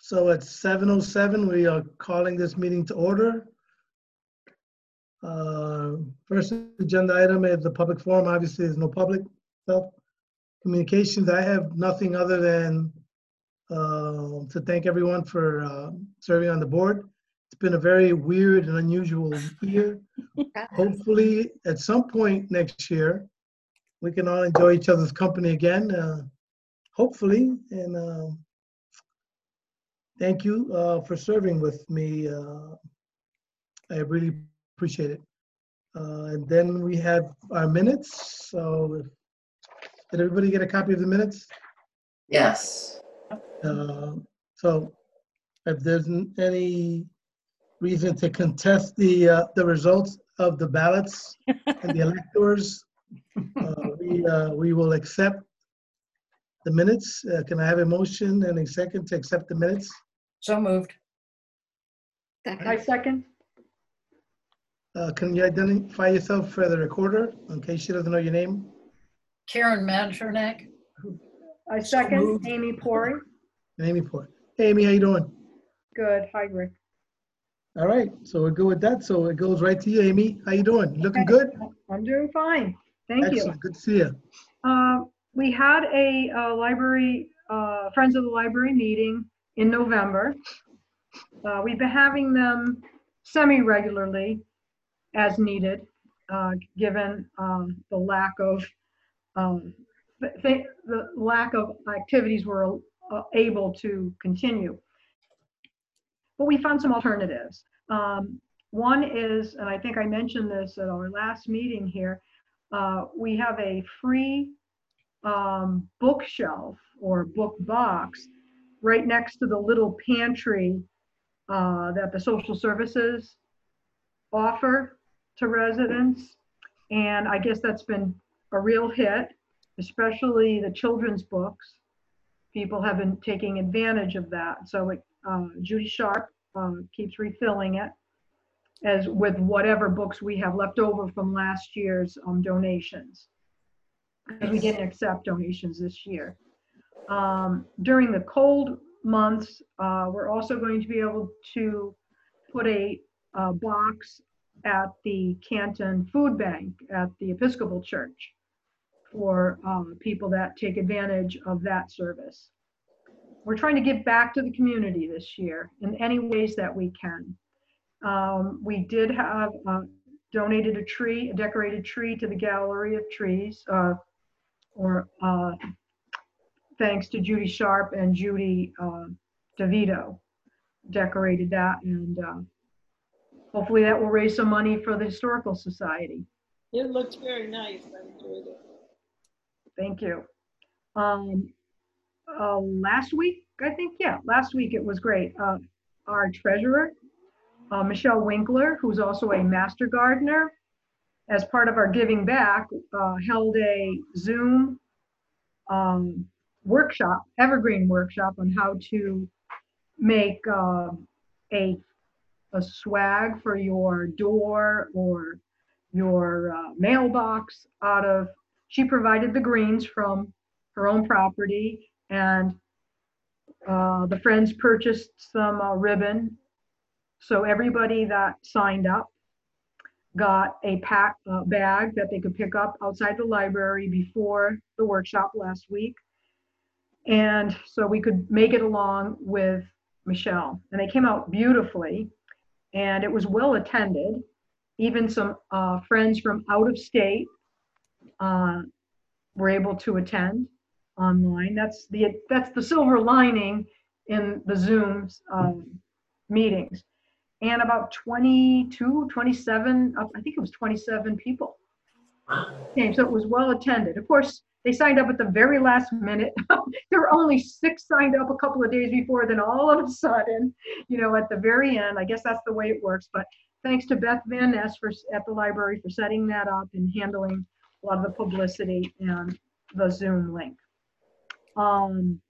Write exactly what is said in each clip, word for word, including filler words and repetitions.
So at seven oh seven, we are calling this meeting to order. Uh, First agenda item is the public forum. Obviously, there's no public health communications. I have nothing other than uh, to thank everyone for uh, serving on the board. It's been a very weird and unusual year. Hopefully, at some point next year, we can all enjoy each other's company again. Uh, hopefully, and uh, thank you uh, for serving with me. Uh, I really appreciate it. Uh, and then we have our minutes. So, did everybody get a copy of the minutes? Yes. Uh, so, if there's n- any reason to contest the uh, the results of the ballots and the electors, uh, we uh, we will accept the minutes. Uh, can I have a motion and a second to accept the minutes? So moved. I second. Uh, can you identify yourself for the recorder in case she doesn't know your name? Karen Manchernak. I second. moved. Amy Pori. Amy Port. Hey, Amy, how you doing? Good. Hi, Rick. All right, so we're good with that. So it goes right to you, Amy. How you doing? You looking good? I'm doing fine. Thank you. Excellent. Good to see you. Uh, we had a, uh library, uh, Friends of the Library meeting in November. Uh, we've been having them semi-regularly as needed, uh, given um, the lack of um, the, the the lack of activities we're uh, able to continue. But we found some alternatives. Um, one is, and I think I mentioned this at our last meeting here, uh, we have a free um, bookshelf or book box right next to the little pantry uh, that the social services offer to residents. And I guess that's been a real hit, especially the children's books. People have been taking advantage of that. So it, um, Judy Sharp um, keeps refilling it as with whatever books we have left over from last year's um, donations. Because we didn't accept donations this year. Um, during the cold months, uh, we're also going to be able to put a, a box at the Canton Food Bank at the Episcopal Church for um, people that take advantage of that service. We're trying to give back to the community this year in any ways that we can. Um, we did have uh, donated a tree, a decorated tree to the Gallery of Trees, uh, or uh, thanks to Judy Sharp and Judy uh, DeVito, decorated that, and uh, hopefully that will raise some money for the Historical Society. It looked very nice. I enjoyed it. Thank you. Um, uh, last week, I think, yeah, last week it was great. Uh, our treasurer, uh, Michelle Winkler, who's also a master gardener, as part of our giving back, uh, held a Zoom um, workshop, evergreen workshop on how to make uh, a, a swag for your door or your uh, mailbox out of, she provided the greens from her own property, and uh, the friends purchased some uh, ribbon. So everybody that signed up got a pack uh, bag that they could pick up outside the library before the workshop last week. And so we could make it along with Michelle. And they came out beautifully, and it was well attended. Even some uh, friends from out of state uh, were able to attend online. That's the, that's the silver lining in the Zoom um, meetings. And about twenty-two, twenty-seven, I think it was twenty-seven people came, so it was well attended. Of course, they signed up at the very last minute. There were only six signed up a couple of days before, then all of a sudden, you know, at the very end, I guess that's the way it works. But thanks to Beth Van Ness for, at the library for setting that up and handling a lot of the publicity and the Zoom link. Um,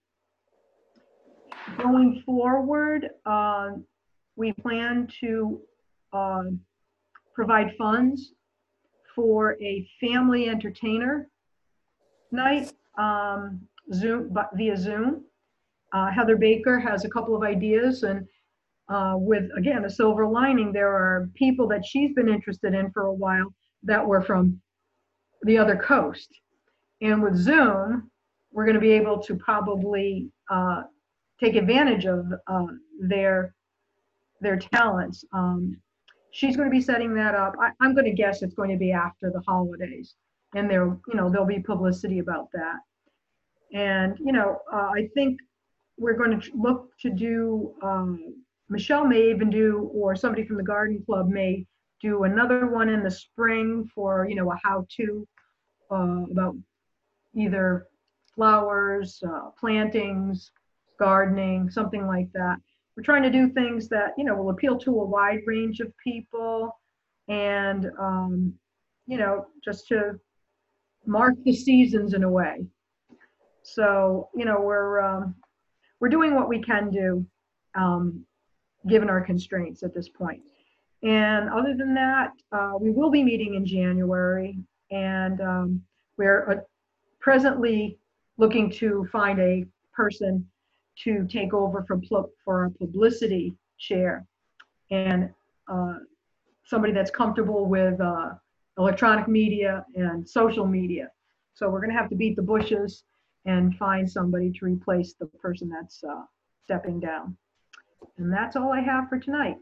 going forward, uh, we plan to uh, provide funds for a family entertainer night, um, Zoom, but via Zoom. uh, Heather Baker has a couple of ideas, and uh, with, again, a silver lining, there are people that she's been interested in for a while that were from the other coast. And with Zoom, we're going to be able to probably uh, take advantage of uh, their their talents. Um, she's going to be setting that up. I, I'm going to guess it's going to be after the holidays, and there, you know, there'll be publicity about that. And you know, uh, I think we're going to look to do. Um, Michelle may even do, or somebody from the Garden Club may do another one in the spring for, you know, a how-to uh, about either flowers, uh, plantings, gardening, something like that. We're trying to do things that, you know, will appeal to a wide range of people, and, um, you know, just to mark the seasons in a way. So, you know, we're, um, we're doing what we can do, um, given our constraints at this point. And other than that, uh, we will be meeting in January, and um, we're uh, presently looking to find a person to take over for, for a publicity chair, and uh, somebody that's comfortable with uh, electronic media and social media. So we're going to have to beat the bushes and find somebody to replace the person that's uh, stepping down. And that's all I have for tonight.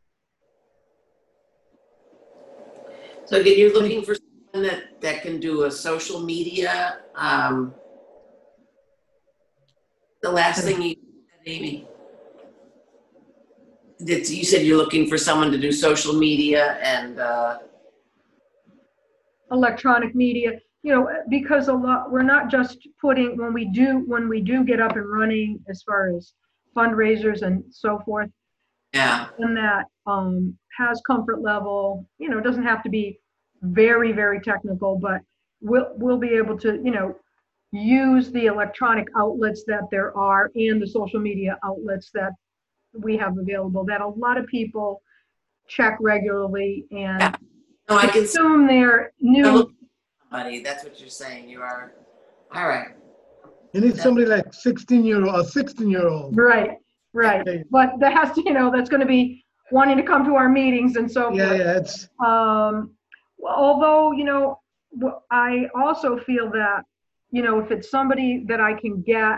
So again, you're looking for someone that, that can do a social media. Um, the last thing you said, Amy, that you said you're looking for someone to do social media and uh, electronic media, you know, because a lot, we're not just putting, when we do, when we do get up and running as far as fundraisers and so forth, yeah, and that um, has comfort level, you know, it doesn't have to be very, very technical, but we'll, we'll be able to, you know, use the electronic outlets that there are and the social media outlets that we have available that a lot of people check regularly and yeah. No, I can assume they're new. look somebody. That's what you're saying. You are all right. You need somebody like sixteen year old, a sixteen year old. Right, right. Okay. But that has to, you know, that's going to be wanting to come to our meetings and so Yeah, forth. yeah, it's, Um, although, you know, wh- I also feel that, you know, if it's somebody that I can get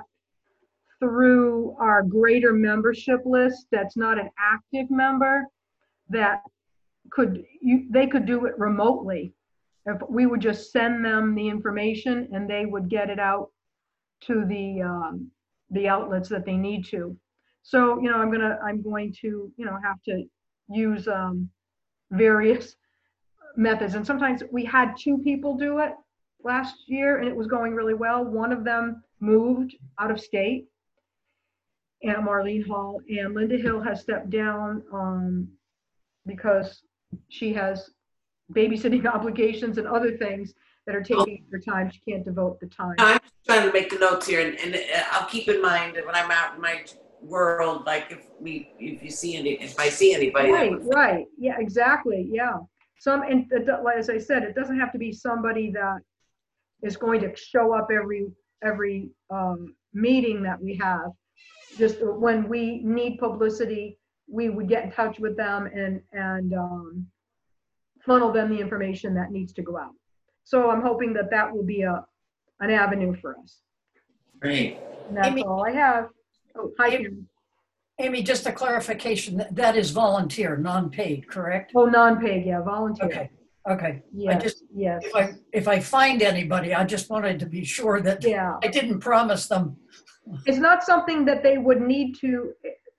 through our greater membership list that's not an active member, that could, you, they could do it remotely. If we would just send them the information and they would get it out to the, um, the outlets that they need to. So, you know, I'm gonna, I'm going to, you know, have to use um, various methods. And sometimes we had two people do it last year and it was going really well. One of them moved out of state, and Marlene Hall, and Linda Hill has stepped down um, because she has babysitting obligations and other things that are taking her time. She can't devote the time. I'm just trying to make the notes here, and, and I'll keep in mind that when I'm out in my world, like if we, if you see any, if I see anybody, that Right, would- right. Yeah, exactly. Yeah. Some, and it do- like as I said, it doesn't have to be somebody that is going to show up every, every um, meeting that we have. Just when we need publicity, we would get in touch with them and, and um, funnel them the information that needs to go out. So I'm hoping that that will be a, an avenue for us. Great. And that's Amy- all I have. Oh, hi, Amy- Karen. Amy, just a clarification, that, that is volunteer, non-paid, correct? Oh, non-paid, yeah, volunteer. Okay, okay. I Yes, just, yes, if I, if I find anybody, I just wanted to be sure that yeah. I didn't promise them. It's not something that they would need to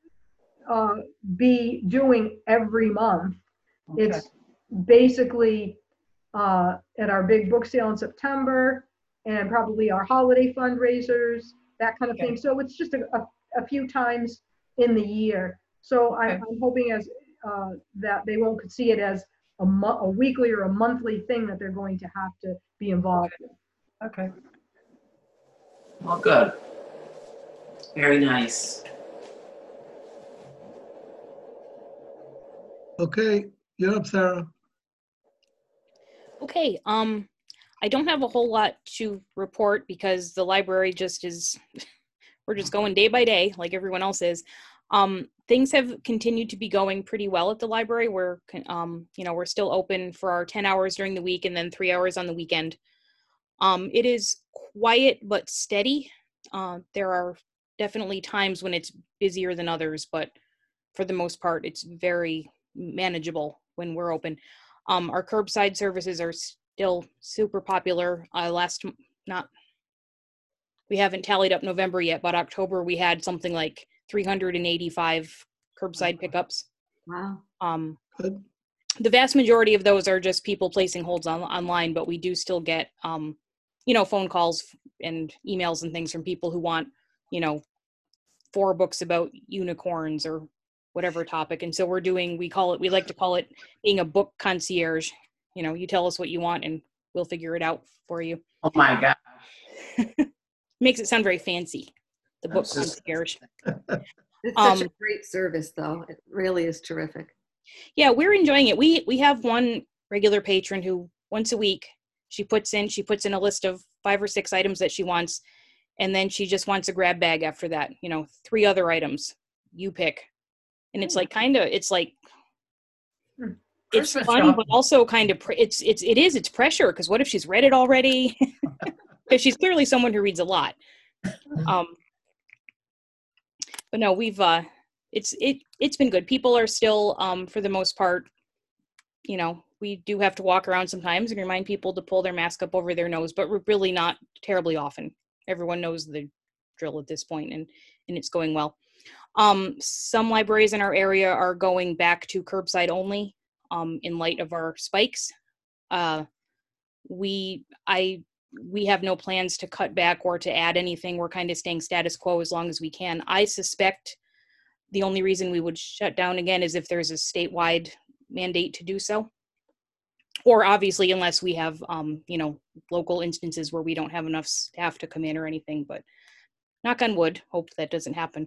uh, be doing every month. Okay. It's basically uh, at our big book sale in September and probably our holiday fundraisers, that kind of Okay. thing. So it's just a, a, a few times in the year. So I, Okay. I'm hoping as uh, that they won't see it as a, mo- a weekly or a monthly thing that they're going to have to be involved with. Okay. Well, good. Very nice. okay, you're up, Sarah. Okay, um, I don't have a whole lot to report because the library just is we're just going day by day like everyone else is. Um, things have continued to be going pretty well at the library. We're, um, you know, we're still open for our ten hours during the week and then three hours on the weekend. Um, it is quiet but steady. Uh, there are definitely times when it's busier than others, but for the most part, it's very manageable when we're open. Um, our curbside services are still super popular. Uh, last, not, we haven't tallied up November yet, but October we had something like three hundred eighty-five curbside pickups. Wow. Um, Good. the vast majority of those are just people placing holds on, online, but we do still get, um, you know, phone calls and emails and things from people who want, you know, four books about unicorns or whatever topic. And so we're doing, we call it, we like to call it being a book concierge. You know, you tell us what you want and we'll figure it out for you. Oh my gosh. Makes it sound very fancy, the book That's just- concierge. It's such a Um, great service, though. It really is terrific. Yeah, we're enjoying it. We we have one regular patron who once a week she puts in she puts in a list of five or six items that she wants, and then she just wants a grab bag after that. You know, three other items you pick, and it's like kind of it's like it's Christmas fun, shopping. but also kind of pre- it's it's it is it's pressure because what if she's read it already? Because she's clearly someone who reads a lot. Um, but no, we've uh, it's it it's been good. People are still, um, for the most part, you know, we do have to walk around sometimes and remind people to pull their mask up over their nose, but we're really not terribly often. Everyone knows the drill at this point, and and it's going well. Um, some libraries in our area are going back to curbside only, um, in light of our spikes. Uh, we I we have no plans to cut back or to add anything. We're kind of staying status quo as long as we can. I suspect the only reason we would shut down again is if there's a statewide mandate to do so. Or obviously, unless we have, um, you know, local instances where we don't have enough staff to come in or anything, but knock on wood, hope that doesn't happen.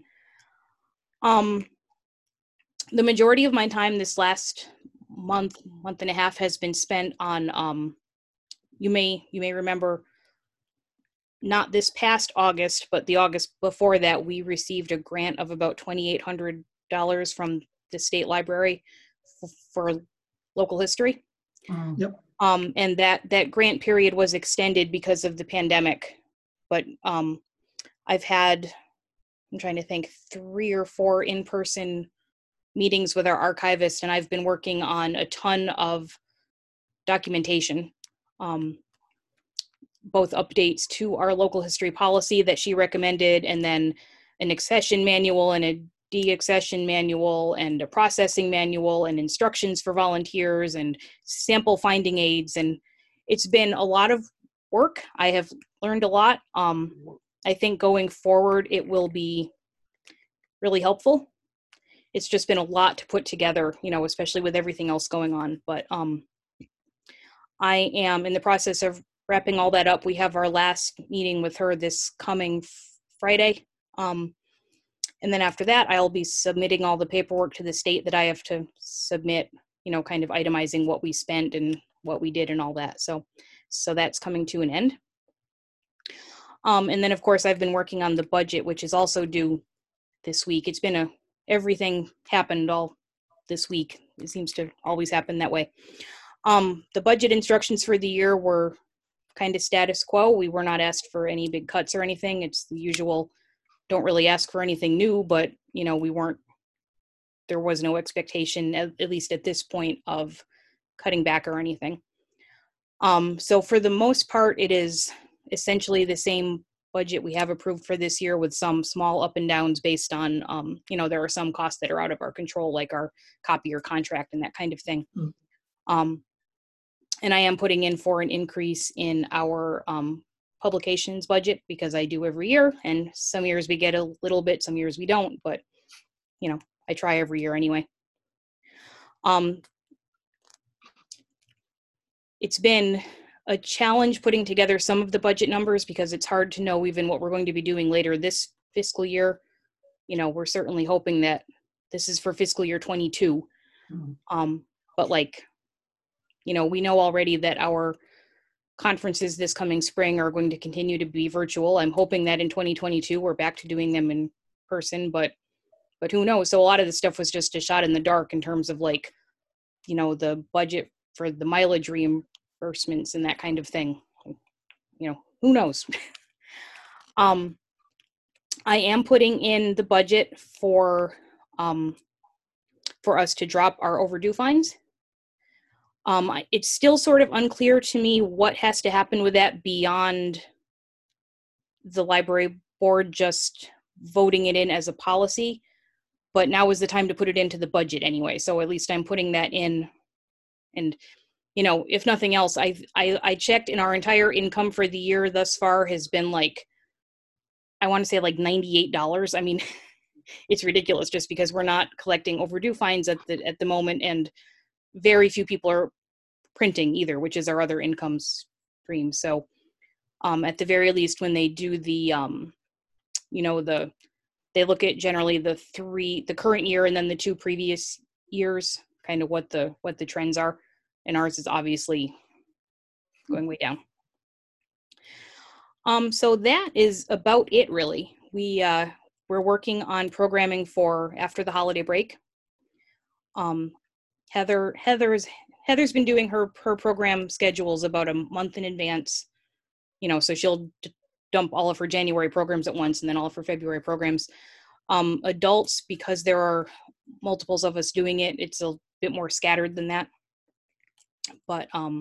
Um, the majority of my time this last month, month and a half has been spent on, um, you may, you may remember, not this past August, but the August before that, we received a grant of about twenty-eight hundred dollars from the state library f- for local history. Mm. Yep. Um, and that, that grant period was extended because of the pandemic. But um, I've had, I'm trying to think, three or four in-person meetings with our archivist, and I've been working on a ton of documentation, um, both updates to our local history policy that she recommended, and then an accession manual and a de-accession manual and a processing manual and instructions for volunteers and sample finding aids. And it's been a lot of work. I have learned a lot. Um, I think going forward, it will be really helpful. It's just been a lot to put together, you know, especially with everything else going on. But um, I am in the process of wrapping all that up. We have our last meeting with her this coming Friday. Um, and then after that, I'll be submitting all the paperwork to the state that I have to submit, you know, kind of itemizing what we spent and what we did and all that. So, so that's coming to an end. Um, and then of course I've been working on the budget, which is also due this week. It's been a, everything happened all this week. It seems to always happen that way. Um, the budget instructions for the year were kind of status quo. We were not asked for any big cuts or anything. It's the usual, don't really ask for anything new, but you know, we weren't, there was no expectation, at, at least at this point, of cutting back or anything. Um, so for the most part, it is essentially the same budget we have approved for this year, with some small up and downs based on, um, you know, there are some costs that are out of our control, like our copier contract and that kind of thing. Mm. Um, and I am putting in for an increase in our um, publications budget, because I do every year, and some years we get a little bit, some years we don't, but you know, I try every year anyway. Um, it's been a challenge putting together some of the budget numbers, because it's hard to know even what we're going to be doing later this fiscal year. You know, we're certainly hoping that this is for fiscal year twenty-two. Mhm. Um, but like, you know, we know already that our conferences this coming spring are going to continue to be virtual. I'm hoping that in twenty twenty-two, we're back to doing them in person, but, but who knows? So a lot of the stuff was just a shot in the dark in terms of like, you know, the budget for the mileage reimbursements and that kind of thing. You know, who knows? um, I am putting in the budget for, um, for us to drop our overdue fines. Um, I- it's still sort of unclear to me what has to happen with that beyond the library board just voting it in as a policy. But now is the time to put it into the budget anyway. So at least I'm putting that in. And, you know, if nothing else, I I, I checked, and our entire income for the year thus far has been like, I want to say like ninety-eight dollars. I mean, it's ridiculous just because we're not collecting overdue fines at the at the moment, and very few people are printing either, which is our other income stream. So um, at the very least, when they do the, um, you know, the, they look at generally the three, the current year and then the two previous years, kind of what the, what the trends are. And ours is obviously going way down. Um, so that is about it really. We, uh, we're working on programming for after the holiday break. Um, Heather, Heather's, Heather's been doing her, her program schedules about a month in advance, you know, so she'll d- dump all of her January programs at once and then all of her February programs. Um, adults, because there are multiples of us doing it, it's a bit more scattered than that. But, um,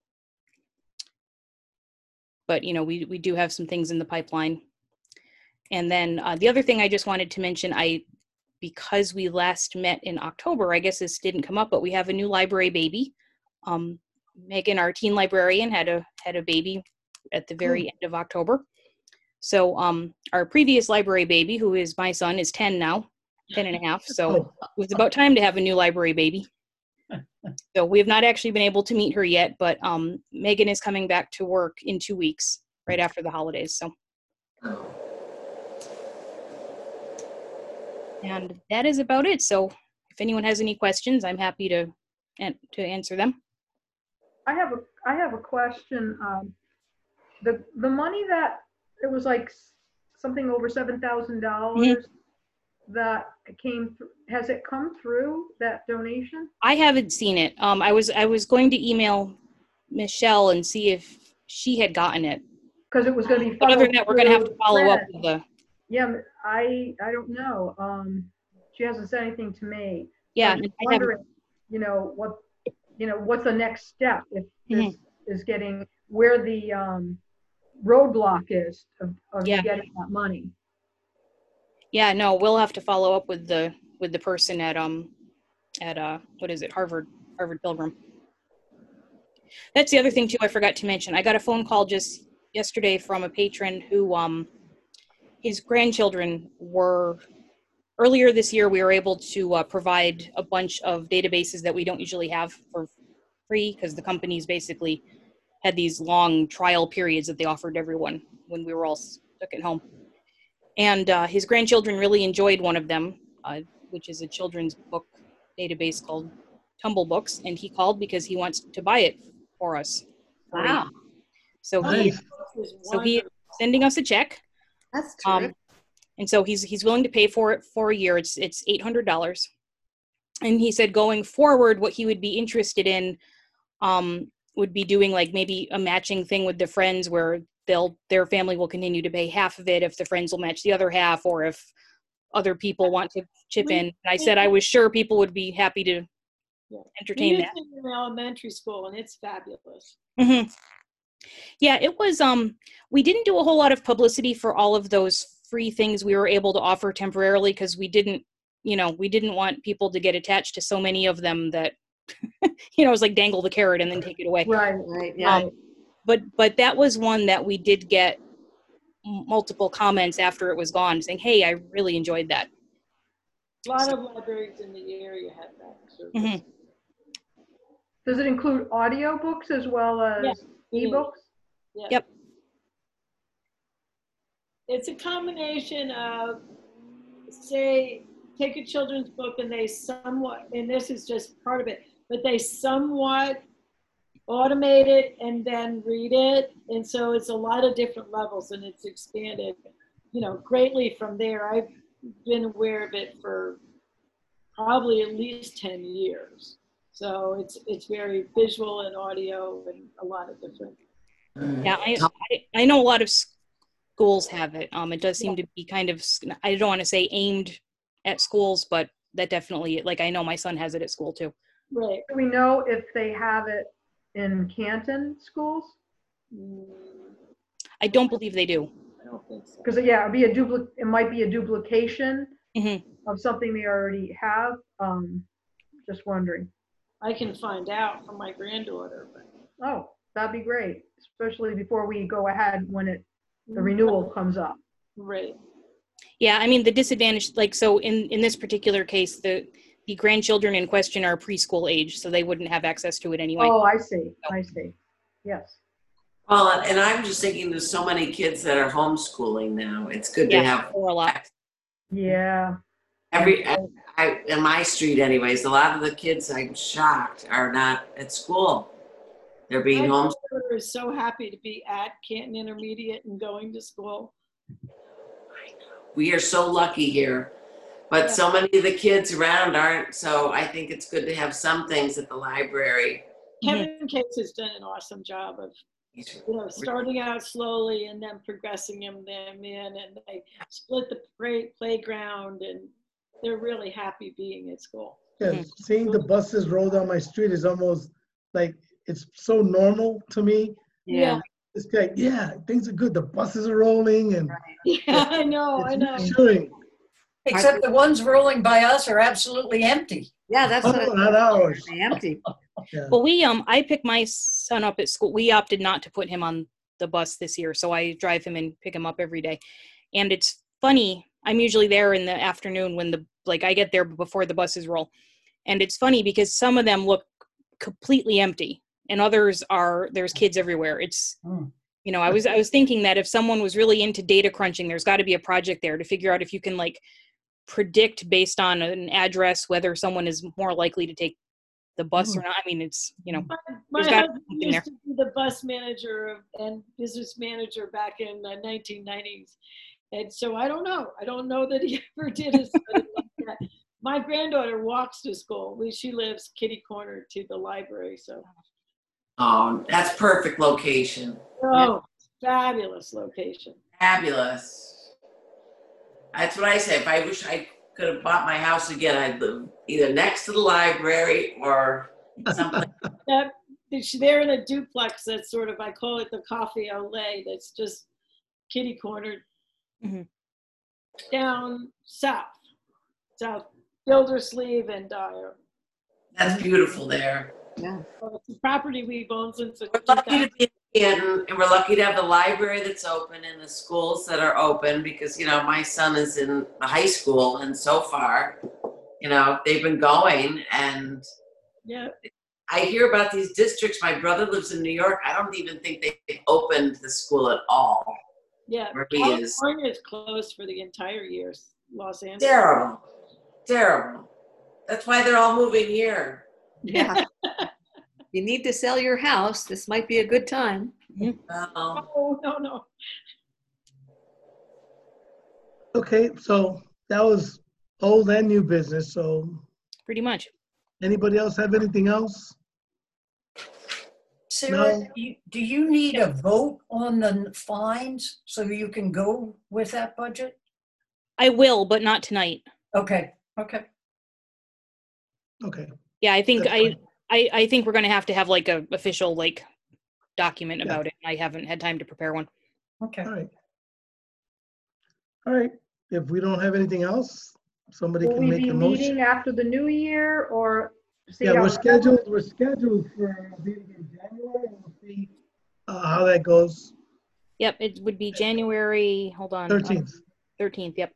but you know, we, we do have some things in the pipeline. And then uh, the other thing I just wanted to mention, I, because we last met in October, I guess this didn't come up, but we have a new library baby. Um, Megan, our teen librarian, had a had a baby at the very end of October. So um, our previous library baby, who is my son, is ten now, ten and a half. So Oh. it was about time to have a new library baby. So we have not actually been able to meet her yet, but um, Megan is coming back to work in two weeks, right after the holidays. So. And that is about it. So if anyone has any questions, I'm happy to to answer them. I have a, I have a question. Um, the, the money that, it was like s- something over seven thousand dollars that came, thr- has it come through, that donation? I haven't seen it. Um, I was I was going to email Michelle and see if she had gotten it. Because it was going to be But other funneled than that, we're going to have to through follow up Fred. with the. Yeah, but I, I don't know. Um, she hasn't said anything to me. Yeah, I'm just I haven't. wondering, you know, what, you know, what's the next step if this Mm-hmm. is getting, where the um, roadblock is of, of Yeah. getting that money. Yeah, no, we'll have to follow up with the with the person at um at uh what is it Harvard Harvard Pilgrim. That's the other thing too. I forgot to mention. I got a phone call just yesterday from a patron who um his grandchildren were. Earlier this year, we were able to uh, provide a bunch of databases that we don't usually have for free because the companies basically had these long trial periods that they offered everyone when we were all stuck at home. And uh, his grandchildren really enjoyed one of them, uh, which is a children's book database called Tumble Books. And he called because he wants to buy it for us. Wow. So he, Nice. so he is sending us a check. That's Um, terrific. and so he's he's willing to pay for it for a year. It's it's eight hundred dollars. And he said going forward, what he would be interested in um, would be doing like maybe a matching thing with the friends where they'll their family will continue to pay half of it if the friends will match the other half, or if other people want to chip in. And I said I was sure people would be happy to Yeah. entertain We that. used it in elementary school, and it's fabulous. Mm-hmm. Yeah, it was, um, we didn't do a whole lot of publicity for all of those free things we were able to offer temporarily because we didn't, you know, we didn't want people to get attached to so many of them that, you know, it was like dangle the carrot and then take it away. Right. Right, yeah. Um, but, but that was one that we did get m- multiple comments after it was gone saying, hey, I really enjoyed that. A lot of libraries in the area have that service. Mhm. Does it include audio books as well as Yes, it is. ebooks? Yeah. Yep. It's a combination of, say, take a children's book and they somewhat, and this is just part of it, but they somewhat automate it and then read it. And so it's a lot of different levels and it's expanded, you know, greatly from there. I've been aware of it for probably at least ten years. So it's it's very visual and audio and a lot of different. Yeah, I, I, I know a lot of schools have it. Um, it does seem to be kind of, I don't want to say aimed at schools, but that definitely, like, I know my son has it at school too. Right. Do we know if they have it in Canton schools? Mm, I don't believe they do. I don't think so. Because, yeah, it'd be a dupli, it might be a duplication Mhm. of something they already have. Um, just wondering. I can find out from my granddaughter, but Oh, that'd be great, especially before we go ahead when it, the renewal comes up. right. Yeah, I mean, the disadvantage, like, so in, in this particular case, the, the grandchildren in question are preschool age, so they wouldn't have access to it anyway. Oh, I see, I see. Yes. Well, and I'm just thinking there's so many kids that are homeschooling now. It's good to Yeah, have or a lot. Yeah. every, I, in my street anyways, a lot of the kids, I'm shocked, are not at school. They're being My home. daughter is so happy to be at Canton Intermediate and going to school. We are so lucky here, but so many of the kids around aren't. So I think it's good to have some things at the library. Kevin Case has done an awesome job of, you know, starting out slowly and then progressing them, them in, and they split the play, playground, and they're really happy being at school. Yeah, Mhm. seeing the buses roll down my street is almost like, it's so normal to me. Yeah, It's like, yeah, things are good. The buses are rolling and yeah, I know, I it's know. reassuring. Except the ones rolling by us are absolutely empty. Yeah, that's Oh, what not ours. I, empty. Yeah. Well, we, um, I picked my son up at school. We opted not to put him on the bus this year, so I drive him and pick him up every day. And it's funny, I'm usually there in the afternoon when the, like, I get there before the buses roll. And it's funny because some of them look completely empty and others are, there's kids everywhere. It's, Mm. you know, I was, I was thinking that if someone was really into data crunching, there's got to be a project there to figure out if you can, like, predict based on an address whether someone is more likely to take the bus or not. I mean, it's, you know, My, my There's gotta be husband something used there. to be the bus manager of, and business manager back in the nineteen nineties. And so I don't know. I don't know that he ever did a study like that. My granddaughter walks to school. We, she lives kitty corner to the library. So, Oh, that's perfect location. oh, fabulous location. Fabulous. That's what I say. If I wish I could have bought my house again, I'd live either next to the library or something. That, they're in a duplex that's sort of, I call it the coffee au lait, that's just kitty cornered Mhm. down south, south Gildersleeve and Dyer. That's beautiful there. Yeah. So it's a property we've owned since the We're lucky to be in Canton, and we're lucky to have the library that's open and the schools that are open because, you know, my son is in the high school and so far, you know, they've been going and yeah, I hear about these districts. My brother lives in New York. I don't even think they've opened the school at all. yeah. Where he is. California is closed for the entire year. Los Angeles. Terrible. Terrible. That's why they're all moving here. Yeah. You need to sell your house. This might be a good time. Um, Oh, no, no. Okay, so that was old and new business. So Pretty much. anybody else have anything else? Sarah, No. do you- do you need a vote on the fines so you can go with that budget? I will, but not tonight. Okay, okay. Okay. Yeah, I think That's I, fine. I, I think we're gonna have to have like a official like document Yeah. about it. I haven't had time to prepare one. Okay. All right. All right. If we don't have anything else, somebody Will can we make be a motion. meeting after the new year or? see Yeah, how- we're scheduled, we're scheduled for a meeting in January, and we'll see uh, how that goes. Yep, it would be January, hold on. thirteenth. Thirteenth, yep.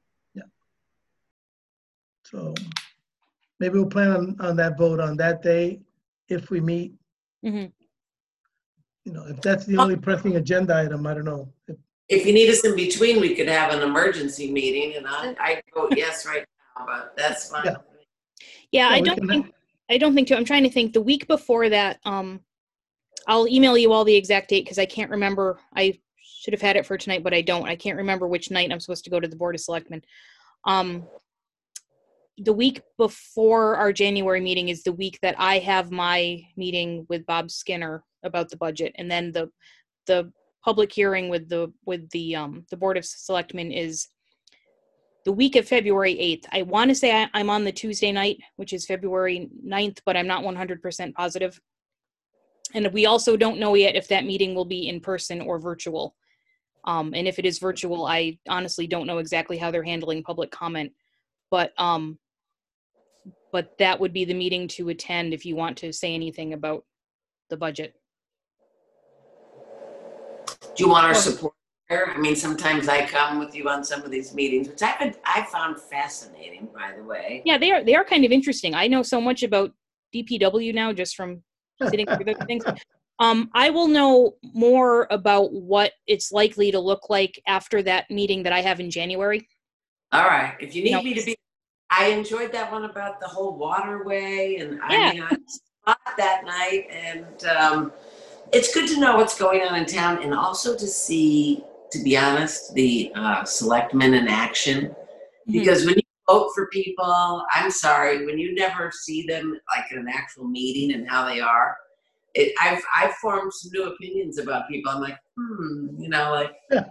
So maybe we'll plan on, on that vote on that day if we meet. Mhm. You know, if that's the only pressing agenda item, I don't know. If- if you need us in between, we could have an emergency meeting and I, I vote yes right now, but that's fine. Yeah. Yeah, Yeah, I we don't can- think, I don't think too. I'm trying to think the week before that, um, I'll email you all the exact date because I can't remember. I should have had it for tonight, but I don't. I can't remember which night I'm supposed to go to the Board of Selectmen. Um, the week before our January meeting is the week that I have my meeting with Bob Skinner about the budget, and then the the public hearing with the with the um the Board of Selectmen is the week of February eighth. I want to say I, I'm on the Tuesday night, which is February ninth, but I'm not one hundred percent positive. And we also don't know yet if that meeting will be in person or virtual. Um, and if it is virtual, I honestly don't know exactly how they're handling public comment. But um, but that would be the meeting to attend if you want to say anything about the budget. Do you want our support there? I mean, sometimes I come with you on some of these meetings, which I've been, I found fascinating, by the way. Yeah, they are they are kind of interesting. I know so much about D P W now just from sitting through those things. Um, I will know more about what it's likely to look like after that meeting that I have in January. All right. If you need No. me to be, I enjoyed that one about the whole waterway, and I Yeah. mean, I saw it that night, and um, it's good to know what's going on in town, and also to see, to be honest, the uh, selectmen in action. Because when you vote for people, I'm sorry, when you never see them like in an actual meeting and how they are, it, I've I've formed some new opinions about people. I'm like, hmm, you know, like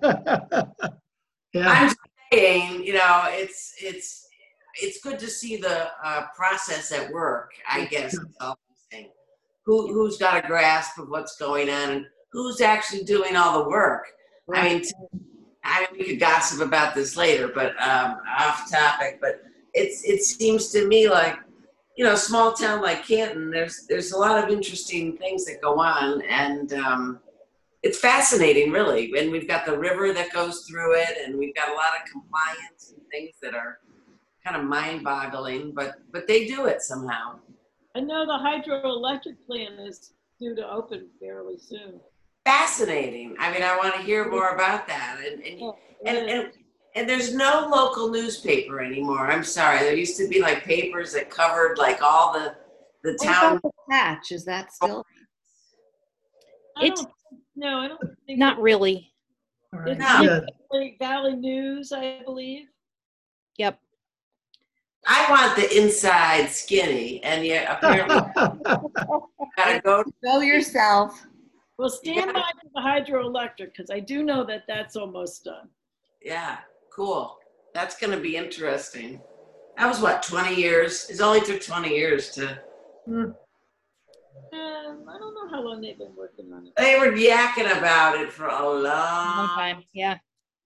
Yeah, I'm saying, you know, it's it's it's good to see the uh, process at work. I guess is all I'm saying. Who who's got a grasp of what's going on and who's actually doing all the work? I mean. I mean, we could gossip about this later, but um, off topic. But it's it seems to me like, you know, a small town like Canton, there's there's a lot of interesting things that go on, and um, it's fascinating, really. And we've got the river that goes through it, and we've got a lot of compliance and things that are kind of mind-boggling. But but they do it somehow. I know the hydroelectric plant is due to open fairly soon. Fascinating. I mean, I want to hear more about that. And and, Oh, and, yeah. and and there's no local newspaper anymore. I'm sorry. There used to be like papers that covered like all the the What town. about the patch? Is that still? I It's don't, no, I don't think. not really. all right, It's No. yeah. Valley, Valley News, I believe. Yep. I want the inside skinny, and yet apparently gotta go. Go yourself. Well, stand by for the hydroelectric because I do know that that's almost done. Yeah, cool. That's gonna be interesting. That was what, twenty years? It only took twenty years to. Um, I don't know how long they've been working on it. They were yakking about it for a long Long time. Yeah.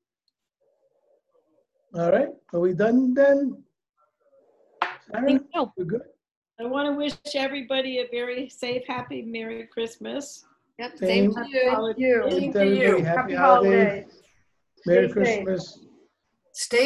All right, are we done then? I Sarah, think so. we're good? I want to wish everybody a very safe, happy, Merry Christmas. Yep, Same. same to you. Thank you. Thanks, to everybody. you. Happy Happy holidays. holidays. Merry Stay safe. Christmas. Stay